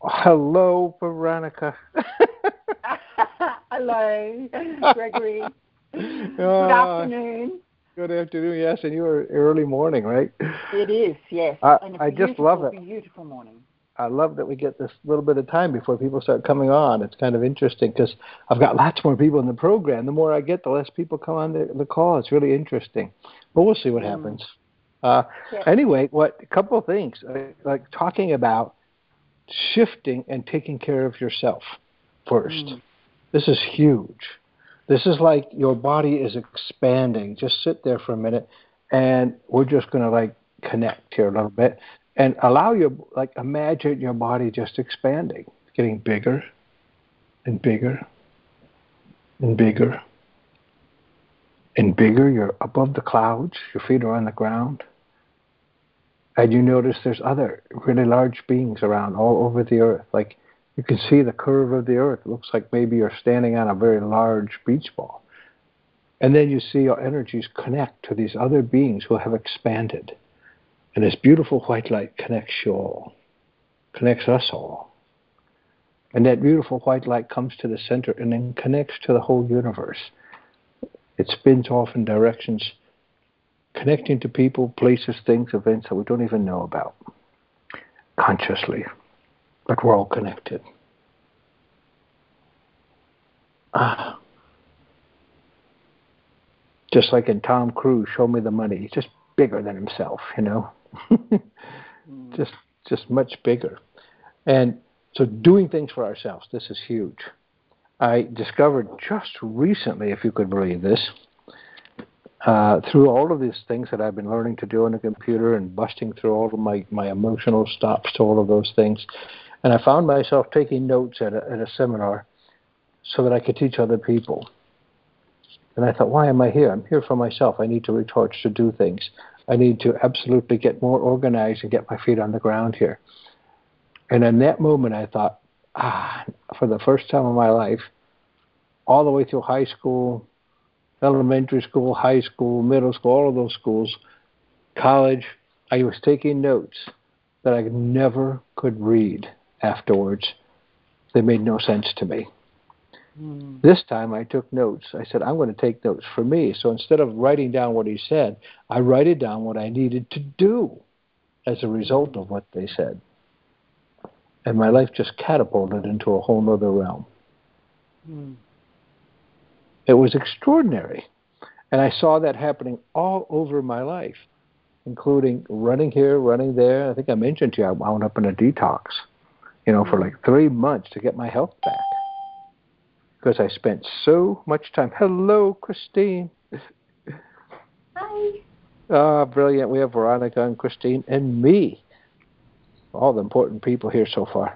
Hello, Veronica. Hello, Gregory. Good uh, afternoon. Good afternoon. Yes, and you are early morning, right? It is, yes, I and a I just love beautiful, it. beautiful morning. I love that we get this little bit of time before people start coming on. It's kind of interesting because I've got lots more people in the program. The more I get, the less people come on the call. It's really interesting, but we'll see what Mm. happens. Uh, Yeah. anyway, what a couple of things like talking about shifting and taking care of yourself first. Mm. This is huge. This is like your body is expanding. Just sit there for a minute, and we're just going to like connect here a little bit and allow your like imagine your body just expanding, getting bigger and bigger and bigger and bigger. You're above the clouds. Your feet are on the ground, and you notice there's other really large beings around all over the earth. Like you can see the curve of the earth. It looks like maybe you're standing on a very large beach ball. And then you see your energies connect to these other beings who have expanded. And this beautiful white light connects you all, connects us all. And that beautiful white light comes to the center and then connects to the whole universe. It spins off in directions, connecting to people, places, things, events that we don't even know about consciously. But we're all connected. Ah, just like in Tom Cruise, Show Me the Money. He's just bigger than himself, you know? Mm. just just much bigger. And so doing things for ourselves, this is huge. I discovered just recently, if you could believe this, through all of these things that I've been learning to do on the computer and busting through all of my emotional stops to all of those things. And I found myself taking notes at a seminar so that I could teach other people. And I thought, why am I here? I'm here for myself. I need to recharge to do things. I need to absolutely get more organized and get my feet on the ground here. And in that moment, I thought, for the first time in my life, all the way through high school, elementary school, high school, middle school, all of those schools, college, I was taking notes that I never could read afterwards. They made no sense to me. Mm. This time I took notes. I said, I'm going to take notes for me. So instead of writing down what he said, I write it down what I needed to do as a result Mm. of what they said. And my life just catapulted into a whole other realm. Mm. It was extraordinary. And I saw that happening all over my life, including running here, running there. I think I mentioned to you I wound up in a detox, for Mm. like 3 months to get my health back because I spent so much time. Hello, Christine. Hi. Ah, brilliant. We have Veronica and Christine and me, all the important people here so far.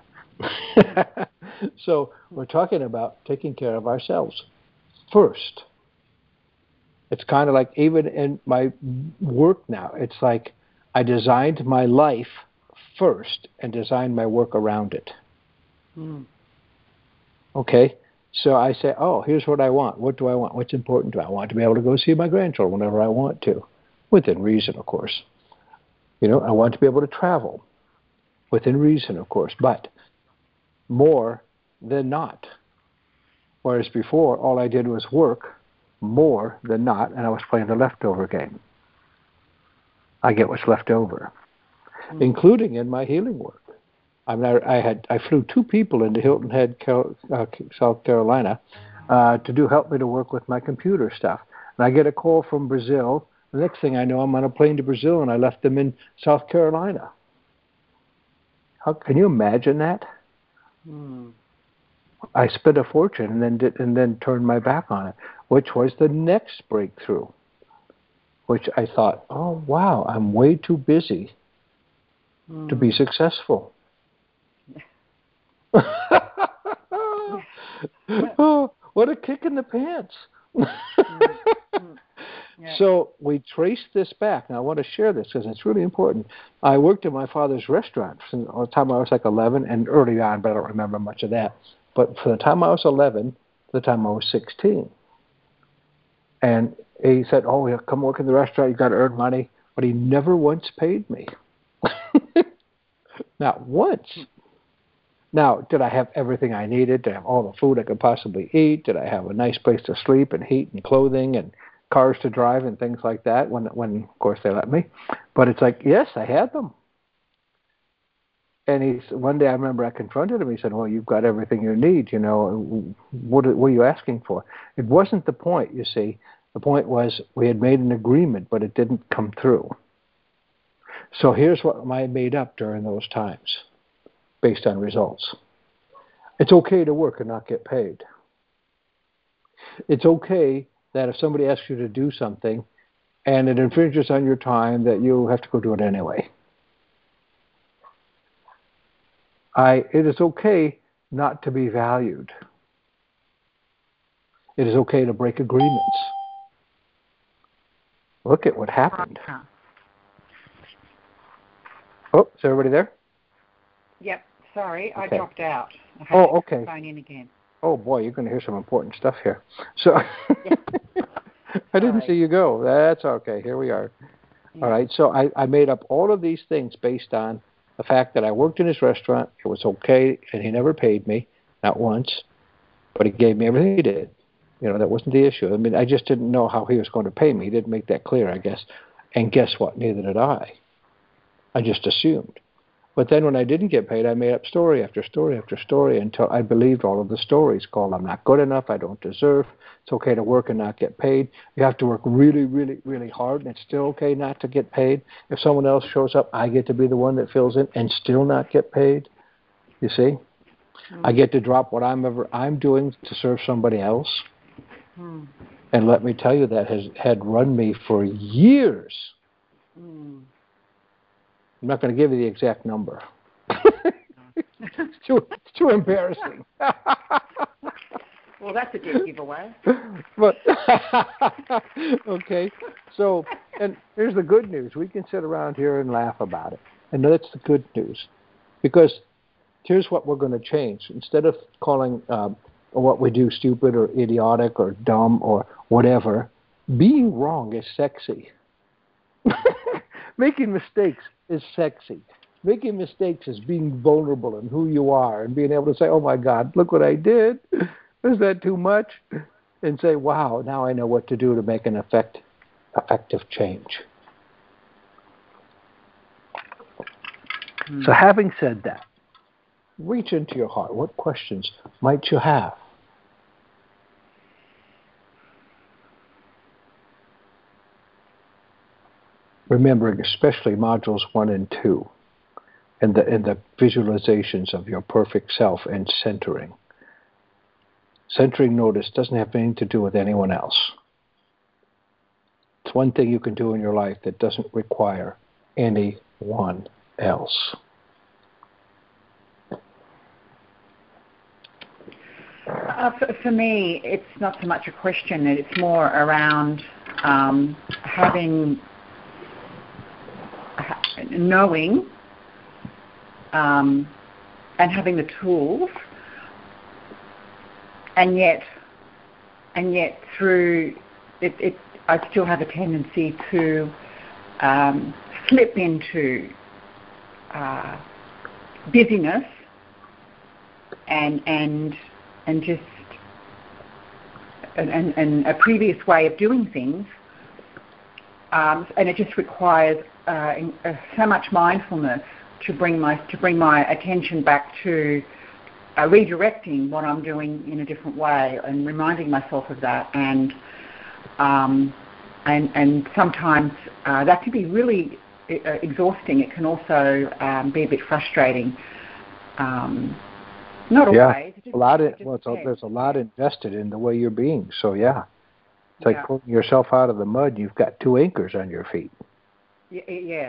So we're talking about taking care of ourselves first. It's kind of like even in my work now, it's like I designed my life first and designed my work around it. Mm. Okay? So I say, oh, here's what I want. What do I want? What's important to me? I want to be able to go see my grandchildren whenever I want to, within reason, of course. I want to be able to travel within reason, of course, but more than not. Whereas before, all I did was work more than not, and I was playing the leftover game. I get what's left over, Mm. including in my healing work. I mean, I flew two people into Hilton Head, South Carolina, to help me to work with my computer stuff. And I get a call from Brazil. The next thing I know, I'm on a plane to Brazil, and I left them in South Carolina. How can you imagine that? Mm. I spent a fortune and then turned my back on it, which was the next breakthrough. Which I thought, oh wow, I'm way too busy to be Mm. successful. Oh, what a kick in the pants. Mm. Mm. Yeah. So we traced this back. Now I want to share this because it's really important. I worked in my father's restaurant from the time I was like 11 and early on, but I don't remember much of that. But from the time I was 11 to the time I was 16. And he said, oh, yeah, come work in the restaurant. You got to earn money. But he never once paid me. Not once. Now, did I have everything I needed? Did I have all the food I could possibly eat? Did I have a nice place to sleep and heat and clothing and cars to drive and things like that when of course they let me? But it's like, yes, I had them. And one day I remember I confronted him. He said, well, you've got everything you need, what are you asking for? It wasn't the point, you see. The point was we had made an agreement, but it didn't come through. So here's what I made up during those times based on results. It's okay to work and not get paid. It's okay that if somebody asks you to do something and it infringes on your time, that you have to go do it anyway. It is okay not to be valued. It is okay to break agreements. Look at what happened. Oh, is everybody there? Yep. Sorry, okay. I dropped out. I had to okay. Phone in again. Oh boy, you're going to hear some important stuff here. So I didn't see you go. That's okay. Here we are. Yeah. All right. So I made up all of these things based on the fact that I worked in his restaurant. It was okay, and he never paid me, not once, but he gave me everything he did. That wasn't the issue. I mean, I just didn't know how he was going to pay me. He didn't make that clear, I guess. And guess what? Neither did I. I just assumed. But then when I didn't get paid, I made up story after story after story until I believed all of the stories called I'm not good enough, I don't deserve, it's okay to work and not get paid. You have to work really, really, really hard, and it's still okay not to get paid. If someone else shows up, I get to be the one that fills in and still not get paid. You see? I get to drop what I'm doing to serve somebody else. And let me tell you, that had run me for years. I'm not going to give you the exact number. It's too embarrassing. Well, that's a good giveaway. But okay, so, and here's the good news. We can sit around here and laugh about it. And that's the good news. Because here's what we're going to change. Instead of calling what we do stupid or idiotic or dumb or whatever, being wrong is sexy. Making mistakes is sexy. Making mistakes is being vulnerable in who you are and being able to say, oh my God, look what I did. Is that too much? And say, wow, now I know what to do to make an effective change. So having said that, reach into your heart. What questions might you have? Remembering especially modules 1 and 2 and the visualizations of your perfect self and centering. Centering, notice, doesn't have anything to do with anyone else. It's one thing you can do in your life that doesn't require anyone else. For me, it's not so much a question. It's more around knowing and having the tools, and yet through it I still have a tendency to slip into busyness and just and a previous way of doing things, and it just requires so much mindfulness to bring my attention back to redirecting what I'm doing in a different way and reminding myself of that, and sometimes that can be really exhausting. It can also be a bit frustrating. Not always. There's a lot invested in the way you're being. So yeah, it's like pulling yourself out of the mud. You've got 2 anchors on your feet. Yeah.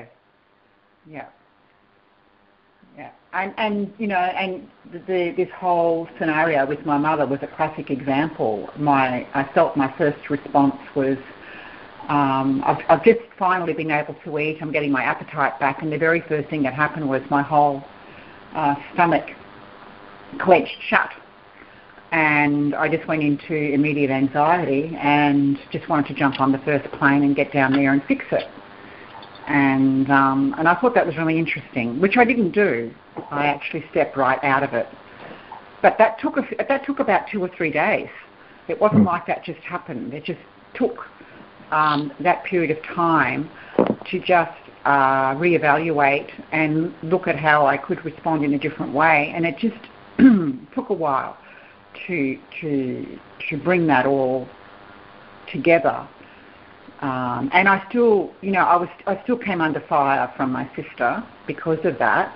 And this whole scenario with my mother was a classic example. I felt my first response was, I've just finally been able to eat. I'm getting my appetite back, and the very first thing that happened was my whole stomach clenched shut, and I just went into immediate anxiety and just wanted to jump on the first plane and get down there and fix it. and I thought that was really interesting, which I didn't do. I actually stepped right out of it. But that took about 2 or 3 days. It wasn't like that just happened. It just took that period of time to just reevaluate and look at how I could respond in a different way. And it just took a while to bring that all together. And I still, I still came under fire from my sister because of that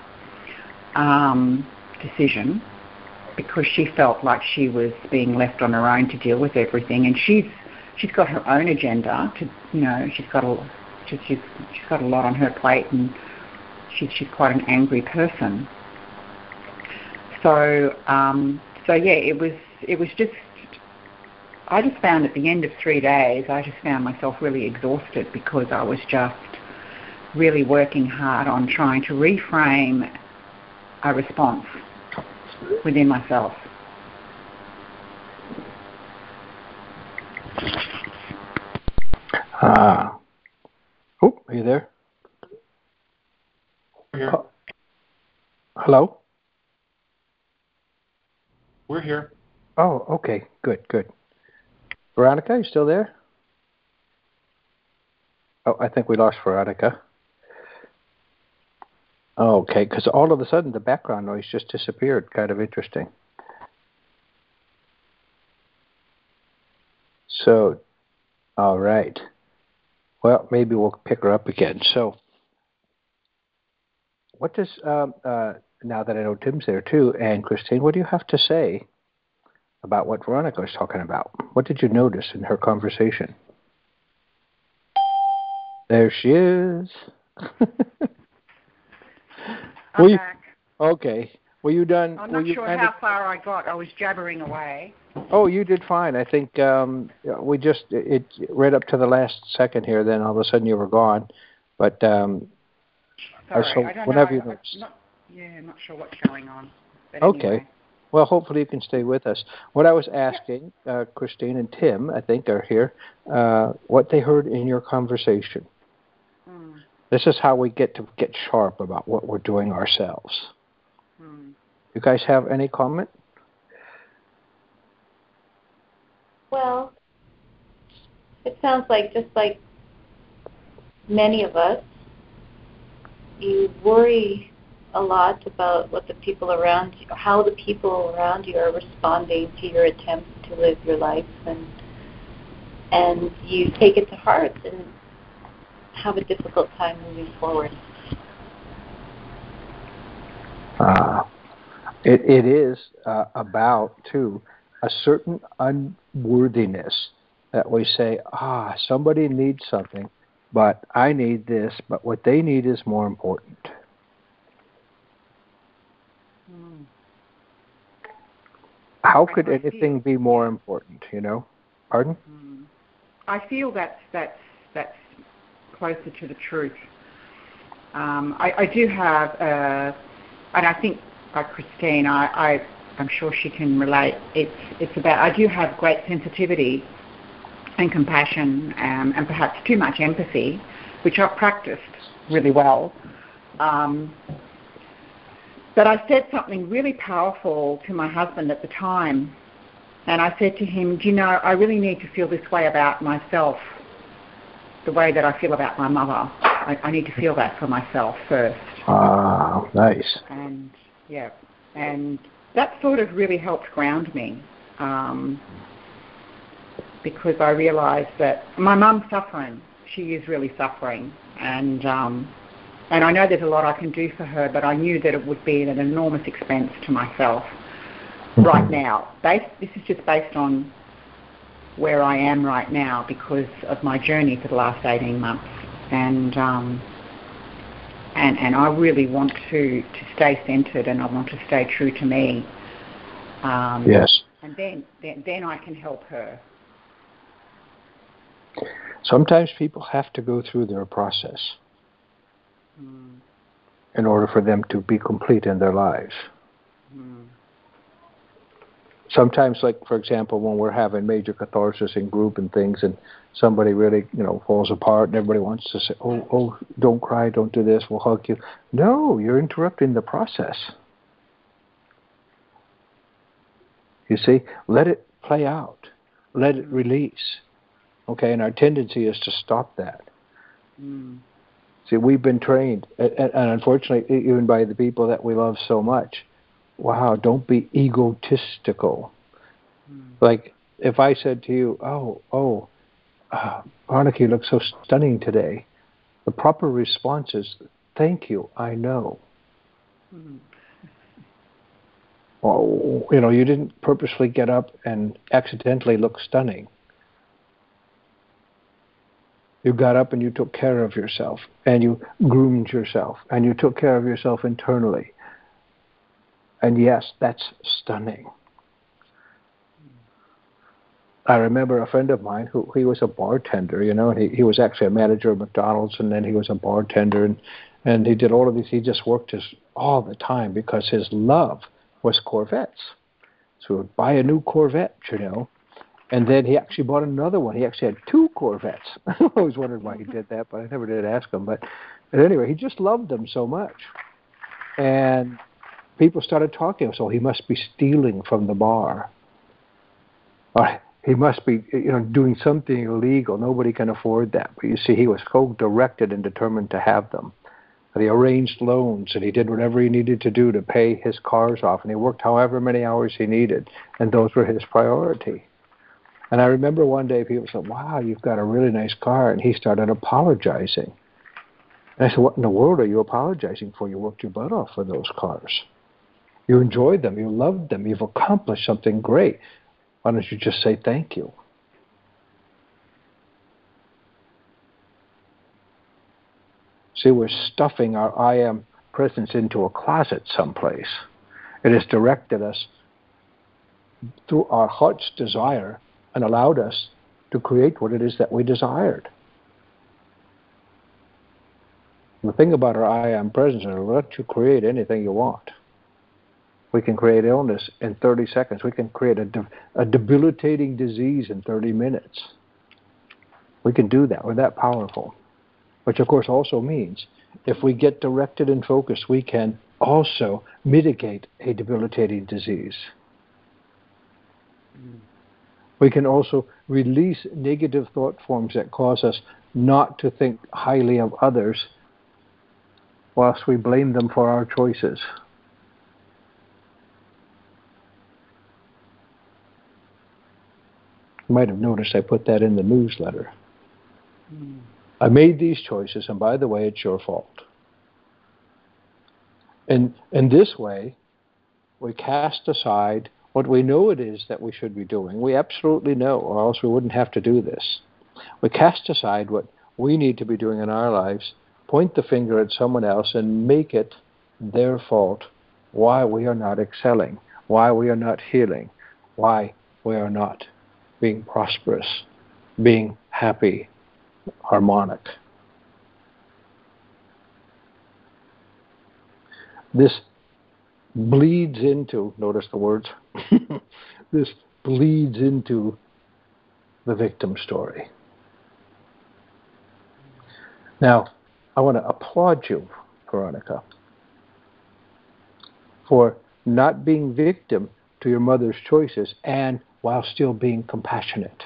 decision, because she felt like she was being left on her own to deal with everything, and she's got her own agenda. She's got a lot on her plate, and she's quite an angry person. So yeah, it was just. I just found at the end of 3 days, I just found myself really exhausted because I was just really working hard on trying to reframe a response within myself. Oh, are you there? Here. Hello? We're here. Oh, okay. Good. Veronica, you still there? Oh, I think we lost Veronica. Okay, because all of a sudden the background noise just disappeared. Kind of interesting. So, all right. Well, maybe we'll pick her up again. So, what does, now that I know Tim's there too, and Christine, what do you have to say about what Veronica was talking about? What did you notice in her conversation? There she is. I'm back. Okay. Were you done? I'm not sure how far I got. I was jabbering away. Oh, you did fine. I think we just, it right up to the last second here, then all of a sudden you were gone. But sorry, I don't whenever know. I'm not sure what's going on. But okay. Anyway. Well, hopefully you can stay with us. What I was asking, Christine and Tim, I think are here, what they heard in your conversation. This is how we get sharp about what we're doing ourselves. You guys have any comment? Well, it sounds like just like many of us, you worry a lot about what the people around you, how the people around you are responding to your attempts to live your life, and you take it to heart and have a difficult time moving forward. It is about, too, a certain unworthiness that we say, somebody needs something, but I need this, but what they need is more important. How could anything be more important, Pardon? I feel that's closer to the truth. I do have, and I think Christine, I'm sure she can relate. It's about, I do have great sensitivity and compassion, and perhaps too much empathy, which I've practiced really well. But I said something really powerful to my husband at the time, and I said to him, I really need to feel this way about myself, the way that I feel about my mother. I need to feel that for myself first. Nice. And that sort of really helped ground me, because I realised that my mum's suffering. She is really suffering, and I know there's a lot I can do for her, but I knew that it would be at an enormous expense to myself right now. This is just based on where I am right now because of my journey for the last 18 months. And I really want to stay centered, and I want to stay true to me. Yes. And then I can help her. Sometimes people have to go through their process in order for them to be complete in their lives. Sometimes, like, for example, when we're having major catharsis in group and things, and somebody really, falls apart and everybody wants to say, oh, don't cry, don't do this, we'll hug you. No, you're interrupting the process. You see, let it play out. Let it release. Okay, and our tendency is to stop that. See, we've been trained, and unfortunately, even by the people that we love so much, wow, don't be egotistical. Like, if I said to you, Veronica, you look so stunning today, the proper response is, thank you, I know. Well, you didn't purposely get up and accidentally look stunning. You got up and you took care of yourself, and you groomed yourself, and you took care of yourself internally. And yes, that's stunning. I remember a friend of mine he was a bartender, and he was actually a manager of McDonald's, and then he was a bartender, and he did all of these. He just worked all the time because his love was Corvettes. So he would buy a new Corvette, and then he actually bought another one. He actually had 2 Corvettes. I always wondered why he did that, but I never did ask him. But anyway, he just loved them so much. And people started talking, so he must be stealing from the bar. Or he must be, doing something illegal. Nobody can afford that. But you see, he was so directed and determined to have them. And he arranged loans, and he did whatever he needed to do to pay his cars off. And he worked however many hours he needed, and those were his priority. And I remember one day people said, wow, you've got a really nice car. And he started apologizing. And I said, what in the world are you apologizing for? You worked your butt off for those cars. You enjoyed them. You loved them. You've accomplished something great. Why don't you just say thank you? See, we're stuffing our I am presence into a closet someplace. It has directed us through our heart's desire and allowed us to create what it is that we desired. The thing about our I am presence is it'll let you create anything you want. We can create illness in 30 seconds. We can create a debilitating disease in 30 minutes. We can do that. We're that powerful. Which, of course, also means if we get directed and focused, we can also mitigate a debilitating disease. We can also release negative thought forms that cause us not to think highly of others whilst we blame them for our choices. You might have noticed I put that in the newsletter. I made these choices, and by the way, it's your fault. And in this way, we cast aside what we know it is that we should be doing. We absolutely know, or else we wouldn't have to do this. We cast aside what we need to be doing in our lives, point the finger at someone else, and make it their fault why we are not excelling, why we are not healing, why we are not being prosperous, being happy, harmonic. This bleeds into, notice the words, this bleeds into the victim story. Now, I want to applaud you, Veronica, for not being victim to your mother's choices and while still being compassionate.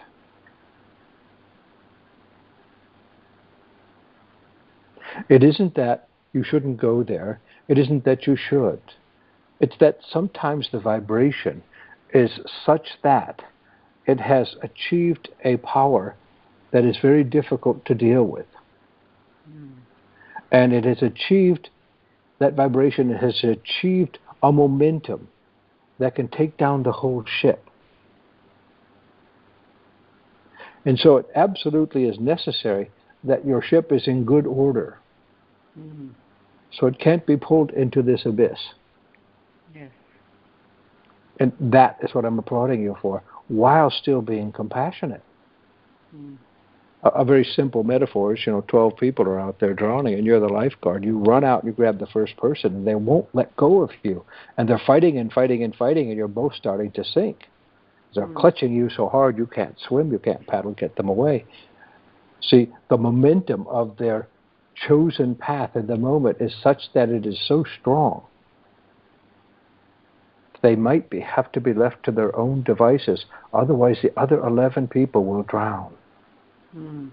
It isn't that you shouldn't go there. It isn't that you should. It's that sometimes the vibration is such that it has achieved a power that is very difficult to deal with. And it has achieved, that vibration has achieved a momentum that can take down the whole ship. And so it absolutely is necessary that your ship is in good order. So it can't be pulled into this abyss. Yes. And that is what I'm applauding you for, while still being compassionate. A very simple metaphor is, 12 people are out there drowning and you're the lifeguard. You run out and you grab the first person and they won't let go of you. And they're fighting and fighting and fighting and you're both starting to sink. They're clutching you so hard you can't swim, you can't paddle, get them away. See, the momentum of their chosen path in the moment is such that it is so strong. They might have to be left to their own devices. Otherwise, the other 11 people will drown. Mm.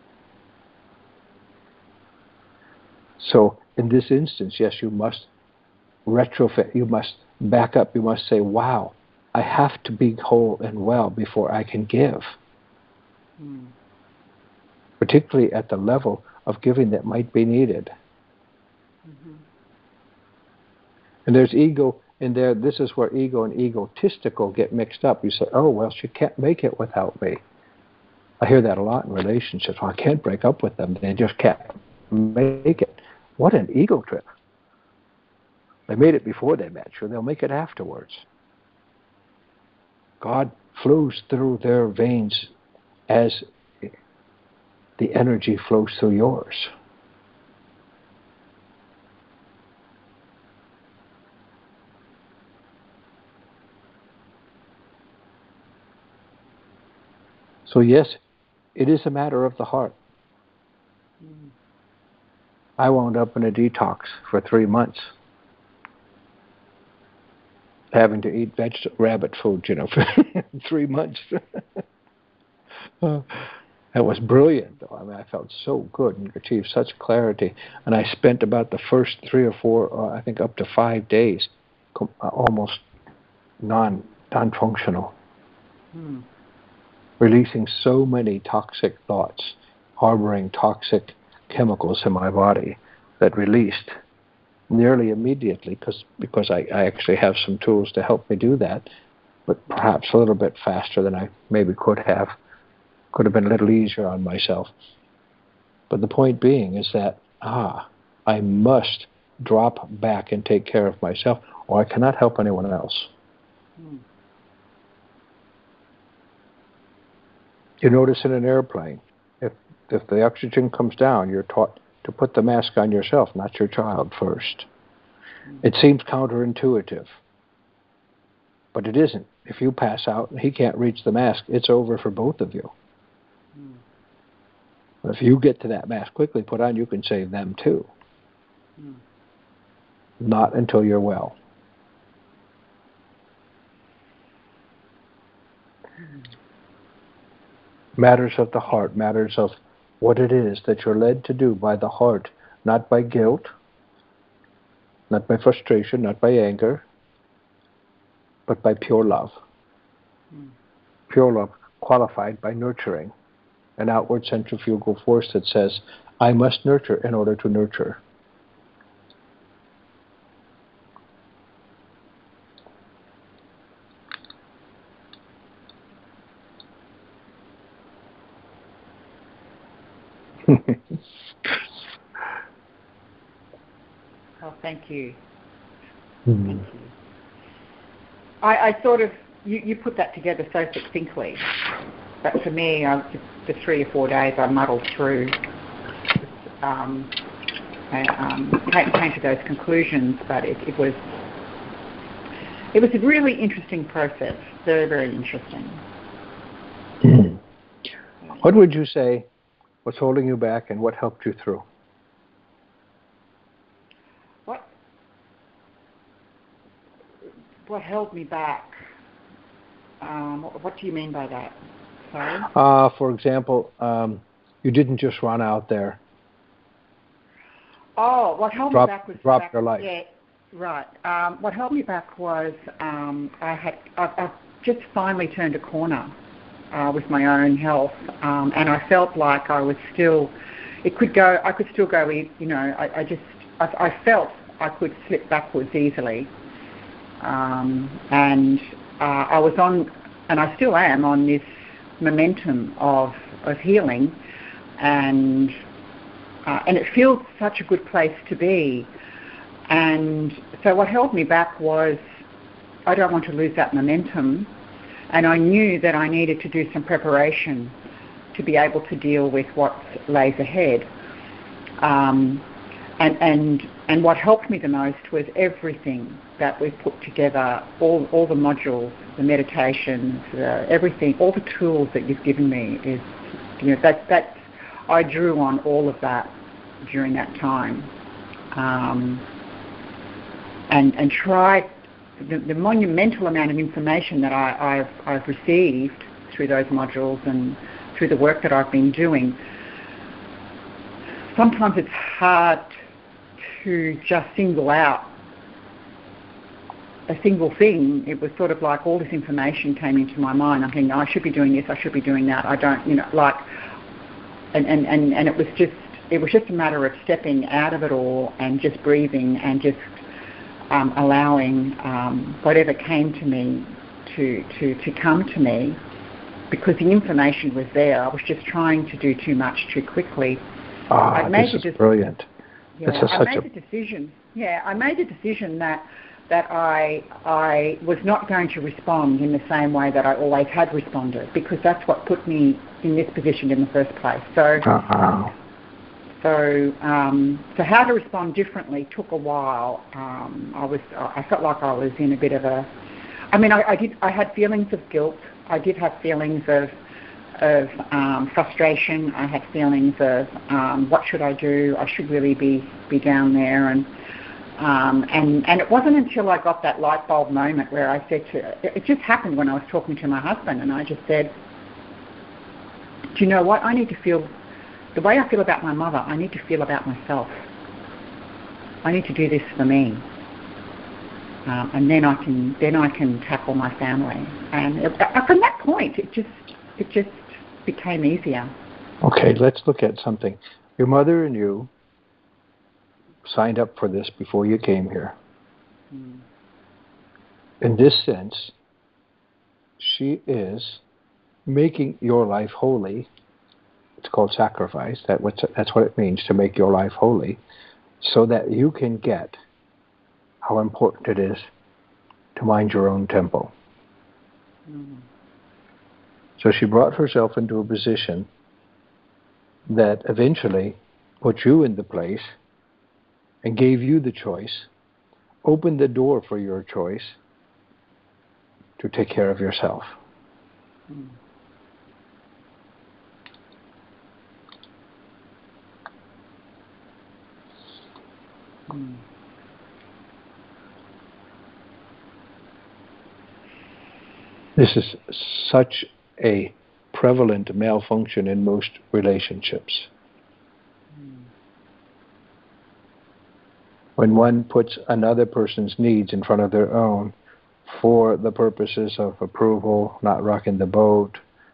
So in this instance, yes, you must retrofit. You must back up. You must say, wow, I have to be whole and well before I can give. Mm. Particularly at the level of giving that might be needed. Mm-hmm. And there's ego in there. This is where ego and egotistical get mixed up. You say, oh, well, she can't make it without me. I hear that a lot in relationships. Well, I can't break up with them. They just can't make it. What an ego trip. They made it before they met you. They'll make it afterwards. God flows through their veins as the energy flows through yours. So yes, it is a matter of the heart. Mm. I wound up in a detox for 3 months, having to eat rabbit food, for 3 months. That was brilliant, though. I mean, I felt so good and achieved such clarity. And I spent about the first 3 or 4, I think up to 5 days, almost non-functional, releasing so many toxic thoughts, harboring toxic chemicals in my body that released nearly immediately because I actually have some tools to help me do that, but perhaps a little bit faster than I maybe could have. Could have been a little easier on myself. But the point being is that, I must drop back and take care of myself, or I cannot help anyone else. You notice in an airplane, if the oxygen comes down, you're taught to put the mask on yourself, not your child first. It seems counterintuitive, but it isn't. If you pass out and he can't reach the mask, it's over for both of you. If you get to that mask quickly put on, you can save them too. Not until you're well. Matters of the heart, matters of what it is that you're led to do by the heart, not by guilt, not by frustration, not by anger, but by pure love. Pure love qualified by nurturing, an outward centrifugal force that says, I must nurture in order to nurture. Oh, thank you. Thank you. I sort of, you put that together so succinctly. But for me, the 3 or 4 days I muddled through and came to those conclusions. But it was a really interesting process, very, very interesting. What would you say was holding you back and what helped you through? What held me back? What do you mean by that? Sorry? For example, you didn't just run out there. Oh, what held me back was drop your life. Yeah, right. What held me back was I've just finally turned a corner with my own health, and I felt like I was still. I could still go. I felt I could slip backwards easily. And I was on, and I still am on this momentum of healing, and it feels such a good place to be. And so what held me back was I don't want to lose that momentum, and I knew that I needed to do some preparation to be able to deal with what lays ahead. And what helped me the most was everything that we've put together, all the modules, the meditations, everything, all the tools that you've given me is, I drew on all of that during that time, and tried the monumental amount of information that I've received through those modules and through the work that I've been doing. Sometimes it's hard to just single out a single thing. It was sort of like all this information came into my mind. I'm thinking, I should be doing this, I should be doing that. I don't, like, and it was just a matter of stepping out of it all and just breathing and just allowing whatever came to me to come to me, because the information was there. I was just trying to do too much too quickly. This is brilliant. Yeah, I made the decision. Yeah, I made the decision that I was not going to respond in the same way that I always had responded, because that's what put me in this position in the first place. So how to respond differently took a while. I felt like I was in a bit of a. I mean, I had feelings of guilt. I did have feelings of frustration. I had feelings of what should I do? I should really be down there, and it wasn't until I got that light bulb moment where I said it just happened when I was talking to my husband, and I just said, do you know what? I need to feel the way I feel about my mother. I need to feel about myself. I need to do this for me, and then I can tackle my family. And from that point, it just became easier. Okay, let's look at something. Your mother and you signed up for this before you came here. In this sense, she is making your life holy. It's called sacrifice. That's what it means, to make your life holy, so that you can get how important it is to mind your own temple. So she brought herself into a position that eventually put you in the place and gave you the choice, opened the door for your choice to take care of yourself. This is such a prevalent malfunction in most relationships. When one puts another person's needs in front of their own for the purposes of approval, not rocking the boat,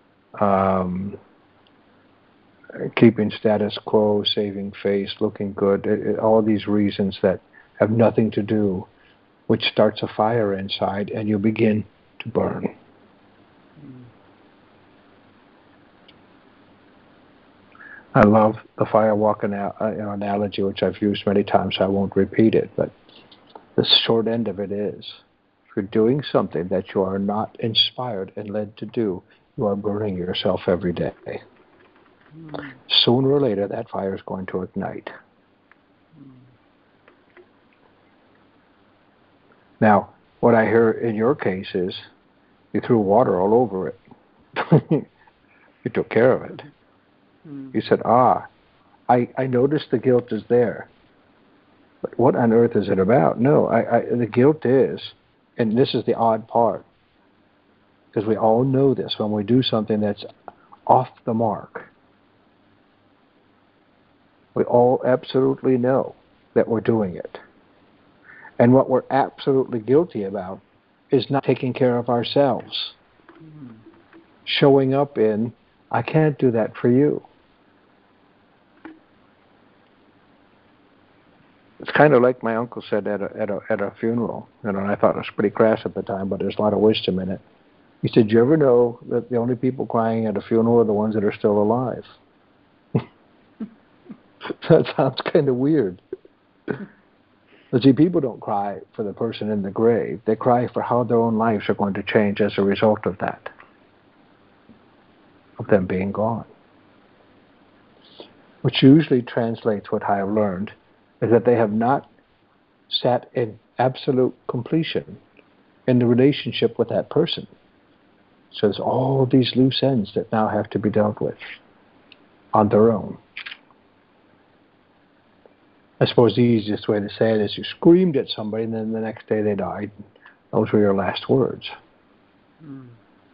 keeping status quo, saving face, looking good, all these reasons that have nothing to do, which starts a fire inside, and you begin to burn. I love the fire walk analogy, which I've used many times. I won't repeat it, but the short end of it is, if you're doing something that you are not inspired and led to do, you are burning yourself every day. Sooner or later, that fire is going to ignite. Now, what I hear in your case is you threw water all over it. You took care of it. You said, I noticed the guilt is there. But what on earth is it about? No, the guilt is, and this is the odd part, because we all know this, when we do something that's off the mark, we all absolutely know that we're doing it. And what we're absolutely guilty about is not taking care of ourselves. Showing up in, I can't do that for you. It's kind of like my uncle said at a funeral, and I thought it was pretty crass at the time, but there's a lot of wisdom in it. He said, "Do you ever know that the only people crying at a funeral are the ones that are still alive?" That sounds kind of weird. But see, people don't cry for the person in the grave. They cry for how their own lives are going to change as a result of that, of them being gone. Which usually translates, what I have learned, is that they have not sat in absolute completion in the relationship with that person. So there's all these loose ends that now have to be dealt with on their own. I suppose the easiest way to say it is you screamed at somebody and then the next day they died. Those were your last words. Mm.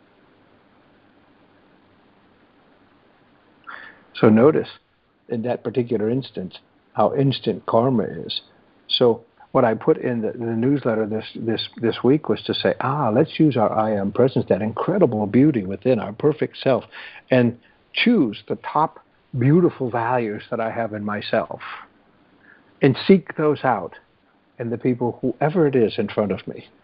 So notice in that particular instance how instant karma is. So what I put in the newsletter this week was to say, let's use our I am presence, that incredible beauty within our perfect self, and choose the top beautiful values that I have in myself and seek those out in the people, whoever it is in front of me.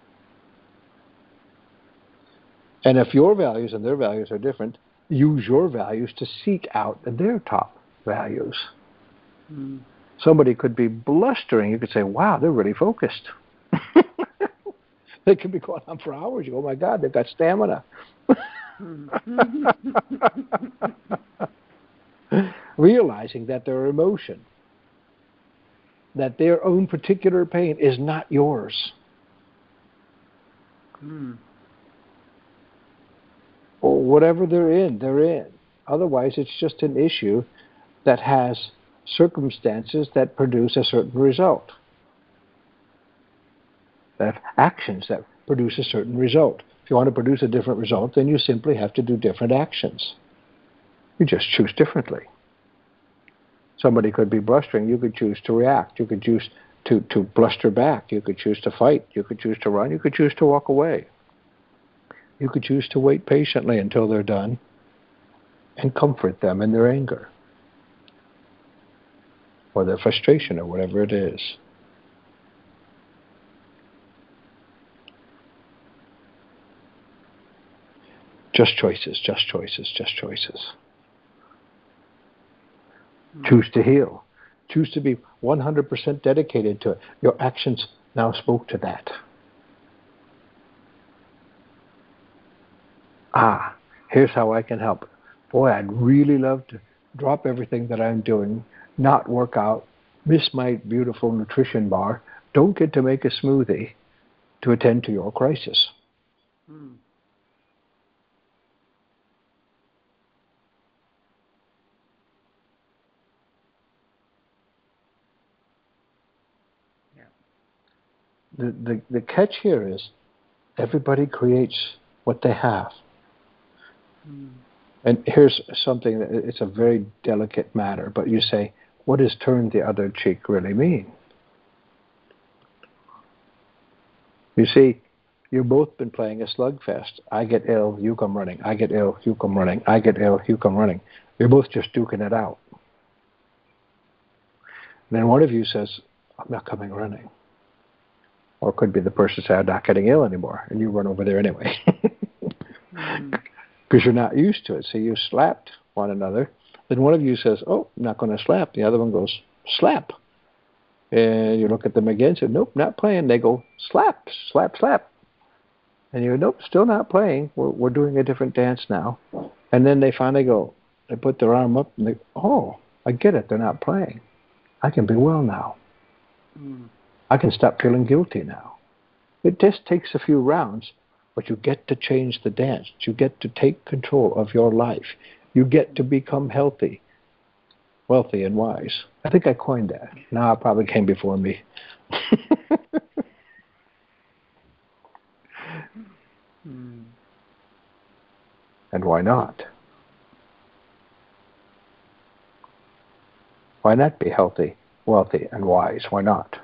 And if your values and their values are different, use your values to seek out their top values. Mm. Somebody could be blustering. You could say, wow, they're really focused. They could be going on for hours. You go, oh my God, they've got stamina. Realizing that their emotion, that their own particular pain is not yours. Mm. Or whatever they're in, they're in. Otherwise, it's just an issue that has circumstances that produce a certain result. That actions that produce a certain result. If you want to produce a different result, then you simply have to do different actions. You just choose differently. Somebody could be blustering. You could choose to react. You could choose to bluster back. You could choose to fight. You could choose to run. You could choose to walk away. You could choose to wait patiently until they're done and comfort them in their anger or their frustration or whatever it is. Just choices, just choices, just choices. Choose to heal. Choose to be 100% dedicated to it. Your actions now spoke to that. Here's how I can help. Boy, I'd really love to drop everything that I'm doing, not work out, miss my beautiful nutrition bar, don't get to make a smoothie to attend to your crisis. Mm. The catch here is everybody creates what they have. Mm. And here's something that it's a very delicate matter, but you say, what does turn the other cheek really mean? You see, you've both been playing a slugfest. I get ill, you come running. I get ill, you come running. I get ill, you come running. You're both just duking it out. And then one of you says, I'm not coming running. Or it could be the person say, I'm not getting ill anymore, and you run over there anyway. Because you're not used to it. So you slapped one another. Then one of you says, oh, I'm not going to slap. The other one goes, slap. And you look at them again and say, nope, not playing. They go, slap, slap, slap. And you go, nope, still not playing. We're doing a different dance now. And then they finally go, they put their arm up and they go, oh, I get it. They're not playing. I can be well now. I can stop feeling guilty now. It just takes a few rounds, but you get to change the dance. You get to take control of your life. You get to become healthy, wealthy, and wise. I think I coined that. No, it probably came before me. And why not? Why not be healthy, wealthy, and wise? Why not?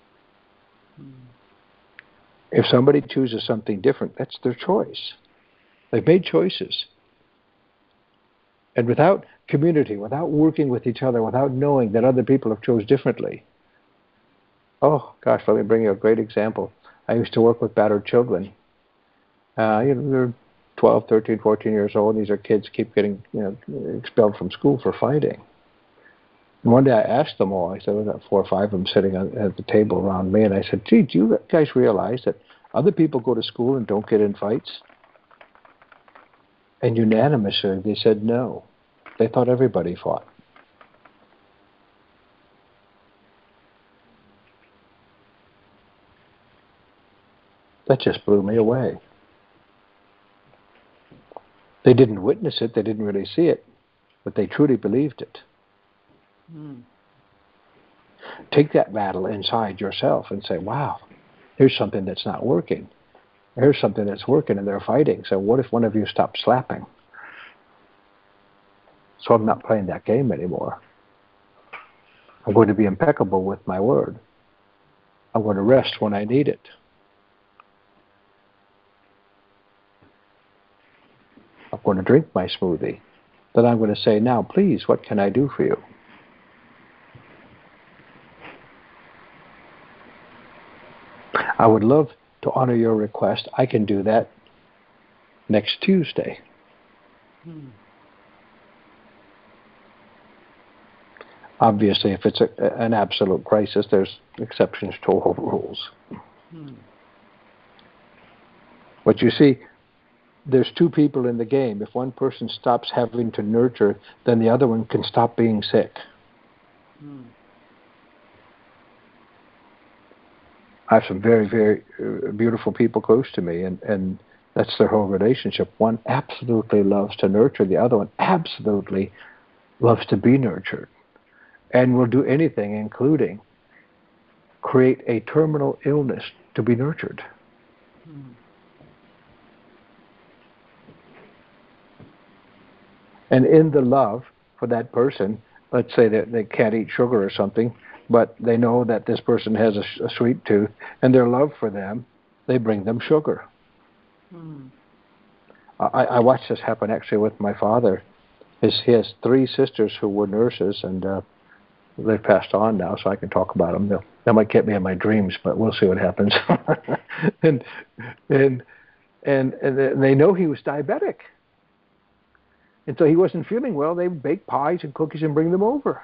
If somebody chooses something different, that's their choice. They've made choices. And without community, without working with each other, without knowing that other people have chose differently. Oh, gosh, let me bring you a great example. I used to work with battered children. They're 12, 13, 14 years old. These are kids keep getting expelled from school for fighting. And one day I asked them all, I said, there were 4 or 5 of them sitting at the table around me, and I said, gee, do you guys realize that other people go to school and don't get in fights? And unanimously, they said no. They thought everybody fought. That just blew me away. They didn't witness it, they didn't really see it, but they truly believed it. Take that battle inside yourself and say, wow, here's something that's not working. Here's something that's working and they're fighting. So what if one of you stops slapping? So I'm not playing that game anymore. I'm going to be impeccable with my word. I'm going to rest when I need it. I'm going to drink my smoothie. Then I'm going to say, now, please, what can I do for you? I would love to honor your request. I can do that next Tuesday. Obviously, if it's an absolute crisis, there's exceptions to all rules. But you see, there's two people in the game. If one person stops having to nurture, then the other one can stop being sick. I have some very, very beautiful people close to me, and that's their whole relationship. One absolutely loves to nurture. The other one absolutely loves to be nurtured and will do anything, including create a terminal illness to be nurtured. And in the love for that person, let's say that they can't eat sugar or something, but they know that this person has a sweet tooth, and their love for them, they bring them sugar. I watched this happen actually with my father. He has three sisters who were nurses, and they've passed on now, so I can talk about them. They might get me in my dreams, but we'll see what happens. and they know he was diabetic. And so he wasn't feeling well. They would bake pies and cookies and bring them over.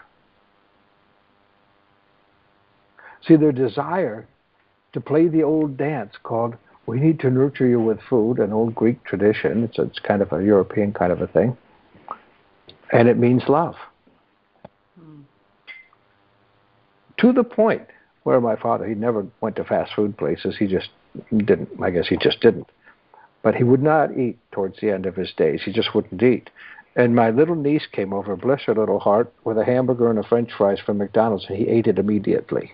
See, their desire to play the old dance called, we need to nurture you with food, an old Greek tradition. It's kind of a European kind of a thing. And it means love. To the point where my father, he never went to fast food places. He just didn't. I guess he just didn't. But he would not eat towards the end of his days. He just wouldn't eat. And my little niece came over, bless her little heart, with a hamburger and a French fries from McDonald's, and he ate it immediately.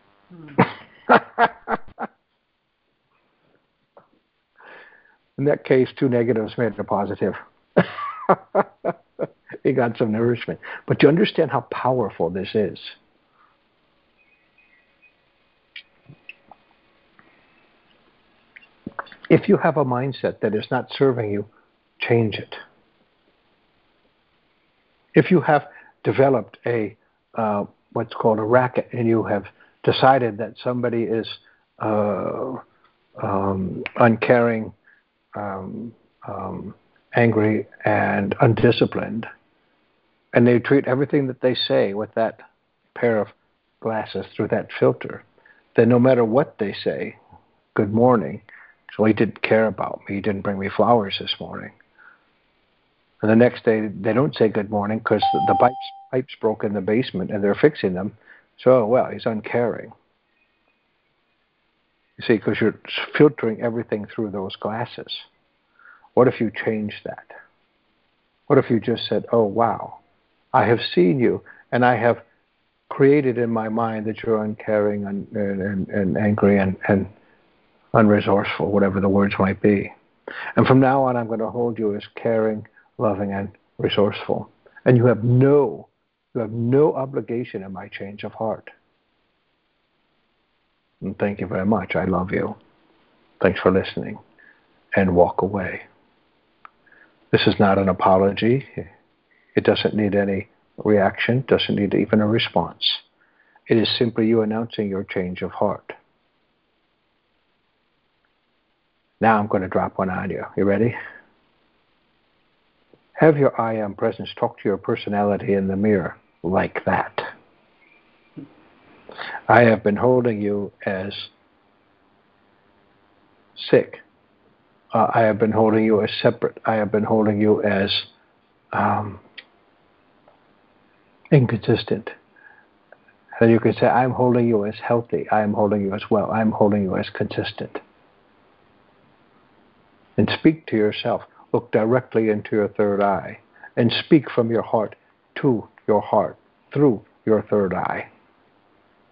In that case, two negatives made a positive. He got some nourishment. But you understand how powerful this is. If you have a mindset that is not serving you, change it. If you have developed a what's called a racket, and you have decided that somebody is uncaring, angry, and undisciplined, and they treat everything that they say with that pair of glasses through that filter, then no matter what they say, good morning, so he didn't care about me, he didn't bring me flowers this morning. And the next day, they don't say good morning because the pipes broke in the basement and they're fixing them. So, well, he's uncaring. You see, because you're filtering everything through those glasses. What if you changed that? What if you just said, oh, wow, I have seen you and I have created in my mind that you're uncaring and angry and unresourceful, whatever the words might be. And from now on, I'm going to hold you as caring, loving, and resourceful. And you have no obligation in my change of heart. And thank you very much. I love you. Thanks for listening. And walk away. This is not an apology. It doesn't need any reaction, doesn't need even a response. It is simply you announcing your change of heart. Now I'm going to drop one on you. You ready? Have your I am presence talk to your personality in the mirror like that. I have been holding you as sick. I have been holding you as separate. I have been holding you as inconsistent. And you can say, I'm holding you as healthy. I am holding you as well. I'm holding you as consistent. And speak to yourself. Look directly into your third eye. And speak from your heart to your heart through your third eye.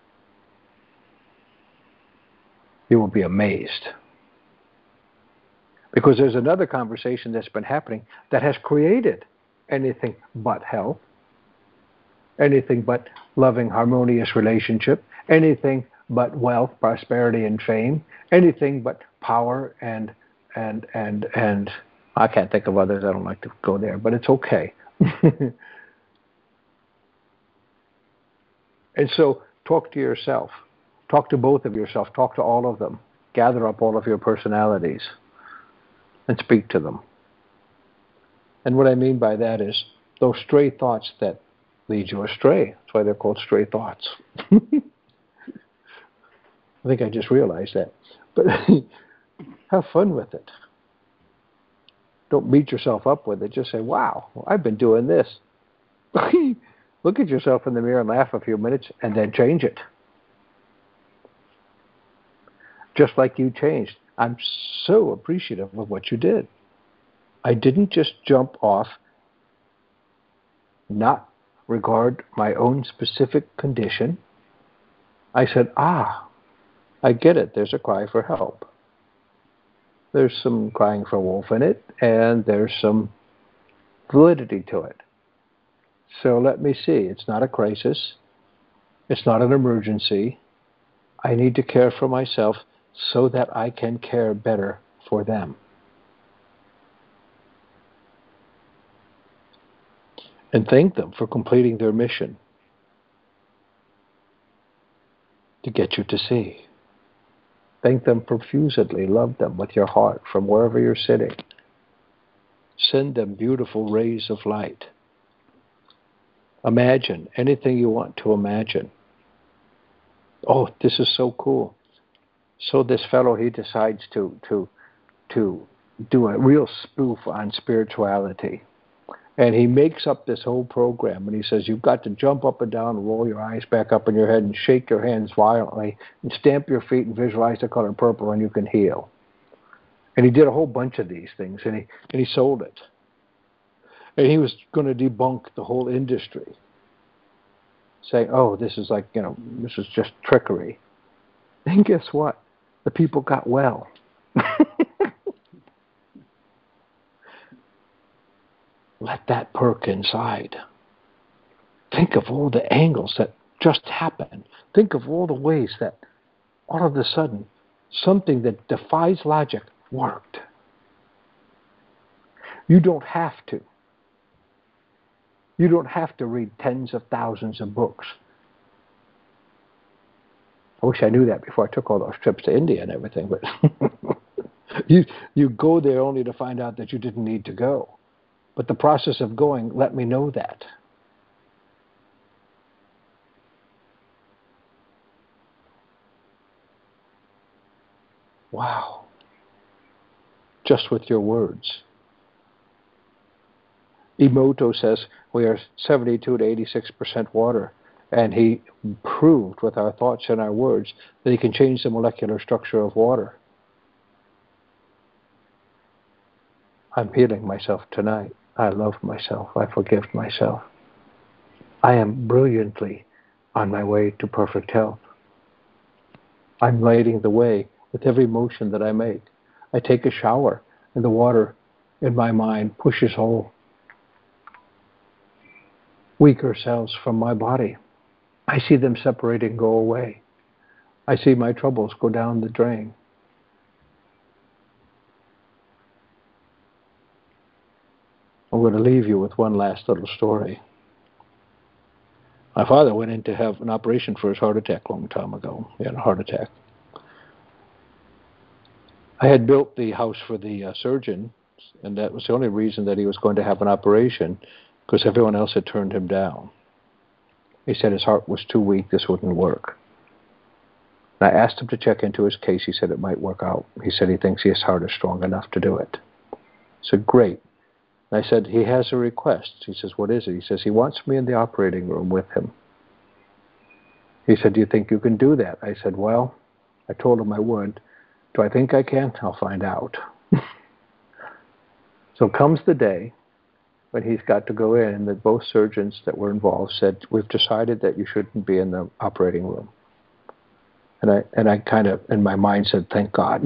You will be amazed. Because there's another conversation that's been happening that has created anything but health, anything but loving, harmonious relationship, anything but wealth, prosperity, and fame, anything but power and I can't think of others. I don't like to go there, but it's okay. And so talk to yourself. Talk to both of yourself. Talk to all of them. Gather up all of your personalities and speak to them. And what I mean by that is those stray thoughts that lead you astray. That's why they're called stray thoughts. I think I just realized that. But have fun with it. Don't beat yourself up with it. Just say, wow, I've been doing this. Look at yourself in the mirror and laugh a few minutes and then change it. Just like you changed. I'm so appreciative of what you did. I didn't just jump off, not regard my own specific condition. I said, I get it. There's a cry for help. There's some crying for wolf in it, and there's some validity to it. So let me see. It's not a crisis. It's not an emergency. I need to care for myself so that I can care better for them. And thank them for completing their mission to get you to see. Thank them profusely. Love them with your heart from wherever you're sitting. Send them beautiful rays of light. Imagine anything you want to imagine. Oh, this is so cool. So this fellow, he decides to do a real spoof on spirituality. And he makes up this whole program, and he says, you've got to jump up and down and roll your eyes back up in your head and shake your hands violently and stamp your feet and visualize the color purple and you can heal. And he did a whole bunch of these things, and he sold it. And he was going to debunk the whole industry, saying, oh, this is like, this is just trickery. And guess what? The people got well. Let that perk inside. Think of all the angles that just happened. Think of all the ways that all of a sudden something that defies logic worked. You don't have to. You don't have to read tens of thousands of books. I wish I knew that before I took all those trips to India and everything, but you go there only to find out that you didn't need to go. But the process of going let me know that. Wow. Just with your words. Emoto says we are 72 to 86% water, and he proved with our thoughts and our words that he can change the molecular structure of water. I'm healing myself tonight. I love myself. I forgive myself. I am brilliantly on my way to perfect health. I'm lighting the way with every motion that I make. I take a shower, and the water in my mind pushes all weaker cells from my body. I see them separate and go away. I see my troubles go down the drain. I'm going to leave you with one last little story. My father went in to have an operation for his heart attack a long time ago. He had a heart attack. I had built the house for the surgeon, and that was the only reason that he was going to have an operation, because everyone else had turned him down. He said his heart was too weak, this wouldn't work. And I asked him to check into his case. He said it might work out. He said he thinks his heart is strong enough to do it. I said, great. And I said, he has a request. He says, what is it? He says, he wants me in the operating room with him. He said, do you think you can do that? I said, well, I told him I would. Do I think I can? I'll find out. So comes the day when he's got to go in, and that both surgeons that were involved said, we've decided that you shouldn't be in the operating room. And I kind of, in my mind, said, thank God.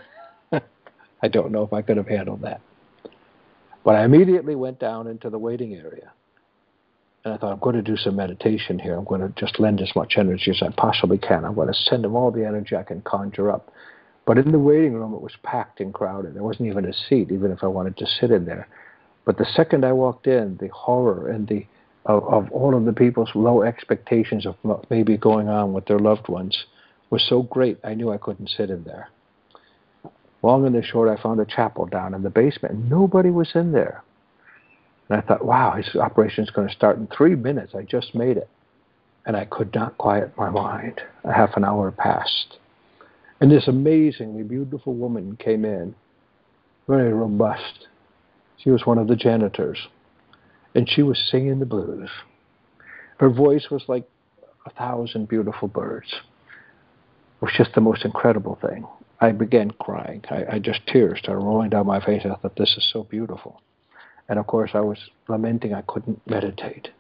I don't know if I could have handled that. But I immediately went down into the waiting area. And I thought, I'm going to do some meditation here. I'm going to just lend as much energy as I possibly can. I'm going to send them all the energy I can conjure up. But in the waiting room, it was packed and crowded. There wasn't even a seat, even if I wanted to sit in there. But the second I walked in, the horror and of all of the people's low expectations of what may be going on with their loved ones was so great, I knew I couldn't sit in there. Long and the short, I found a chapel down in the basement, and nobody was in there. And I thought, wow, his operation is going to start in 3 minutes. I just made it. And I could not quiet my mind. A half an hour passed. And this amazingly beautiful woman came in, very robust. She was one of the janitors. And she was singing the blues. Her voice was like 1,000 beautiful birds. It was just the most incredible thing. I began crying. Tears started rolling down my face. I thought, this is so beautiful. And of course, I was lamenting I couldn't meditate.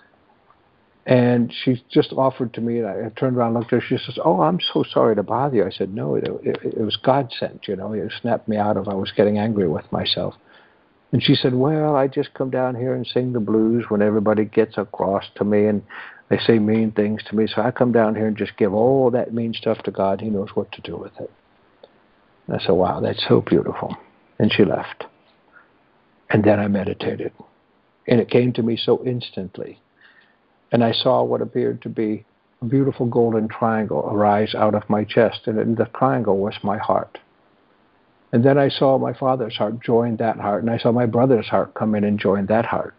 And she just offered to me, and I turned around and looked at her. She says, oh, I'm so sorry to bother you. I said, no, it was God sent, you know. It snapped me out of, I was getting angry with myself. And she said, well, I just come down here and sing the blues when everybody gets across to me and they say mean things to me. So I come down here and just give all that mean stuff to God. He knows what to do with it. And I said, wow, that's so beautiful. And she left. And then I meditated. And it came to me so instantly. And I saw what appeared to be a beautiful golden triangle arise out of my chest. And in the triangle was my heart. And then I saw my father's heart join that heart. And I saw my brother's heart come in and join that heart.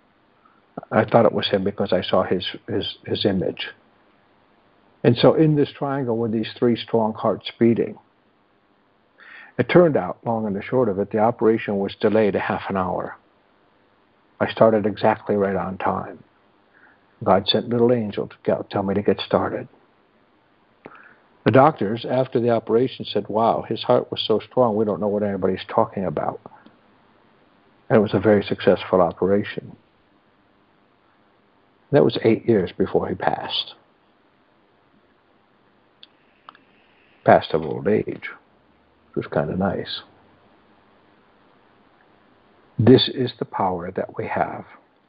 I thought it was him because I saw his image. And so in this triangle were these 3 strong hearts beating. It turned out, long and the short of it, the operation was delayed a half an hour. I started exactly right on time. God sent little angel to tell me to get started. The doctors, after the operation, said, wow, his heart was so strong, we don't know what anybody's talking about. And it was a very successful operation. That was 8 years before he passed. Passed of old age. It was kind of nice. This is the power that we have.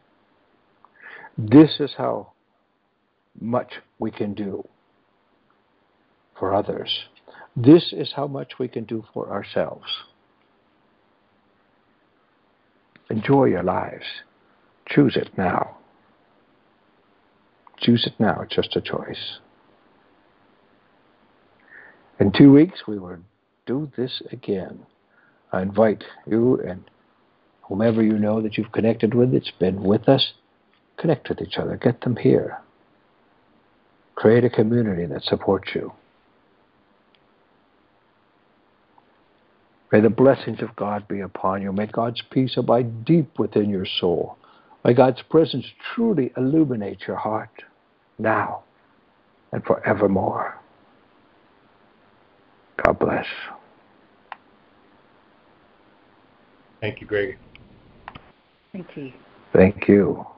This is how much we can do for others. This is how much we can do for ourselves. Enjoy your lives. Choose it now. Choose it now. It's just a choice. In 2 weeks, we will do this again. I invite you and whomever you know that you've connected with, that's been with us, connect with each other. Get them here. Create a community that supports you. May the blessings of God be upon you. May God's peace abide deep within your soul. May God's presence truly illuminate your heart now and forevermore. God bless. Thank you, Greg. Thank you. Thank you.